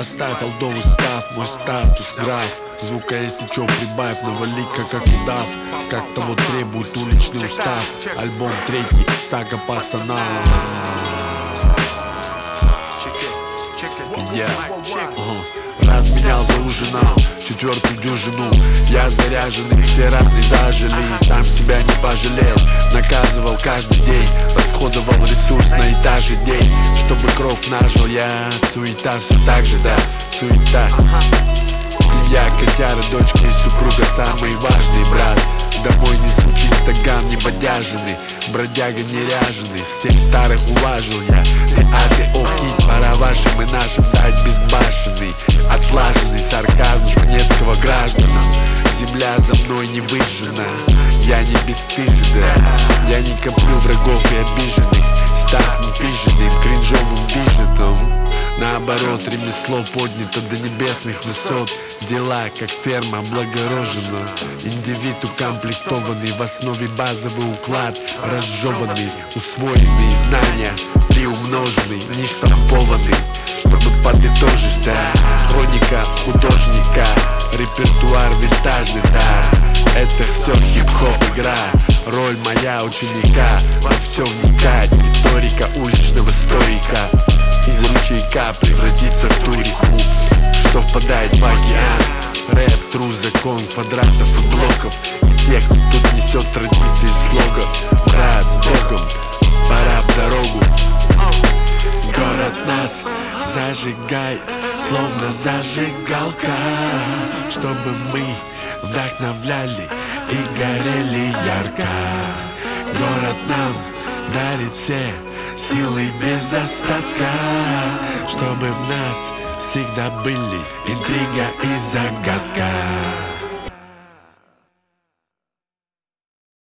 Оставь алдовый став, мой статус граф. Звука если чё прибавь, навали как удав. Как того требует уличный устав. Альбом третий, сага пацана. Разменял за ужином четвертую дюжину. Я заряженный, все раны зажили. Сам себя не пожалел, наказывал каждый день. Расходовал ресурс на этаже день, чтобы кровь нажил я. Суета все так же, да, суета. Семья, котяра, дочка и супруга самый важный брат. Домой несу чистоган не бодяженный, бродяга неряженный. Всех старых уважил я. Ты окей, пора вашим и нашим дать безбашенный. Отлаженный сарказм жванецкого гражданам. Земля за мной не выжжена. Я не бесстыжен, я не коплю врагов и обиженных. Став непиженным, кринжовым вижетом. Наоборот, ремесло поднято до небесных высот. Дела, как ферма, облагорожена. Индивид укомплектованный, в основе базовый уклад. Разжеванный, усвоенные знания, приумноженный, не штампованный. Чтобы подытожить, да, хроника художника, репертуар винтажный, да. Это все хип-хоп игра, роль моя ученика. Во все вникать, риторика уличного стоика. Из ручейка превратиться в ту реку, что впадает в океан. Рэп, тру закон квадратов и блоков. И тех, кто тут несет традиции слога. Брат, с Богом, пора в дорогу. Город нас зажигает, словно зажигалка. Чтобы мы вдохновляли и горели ярко. Город нам дарит все силы без остатка. Чтобы в нас всегда были интрига и загадка.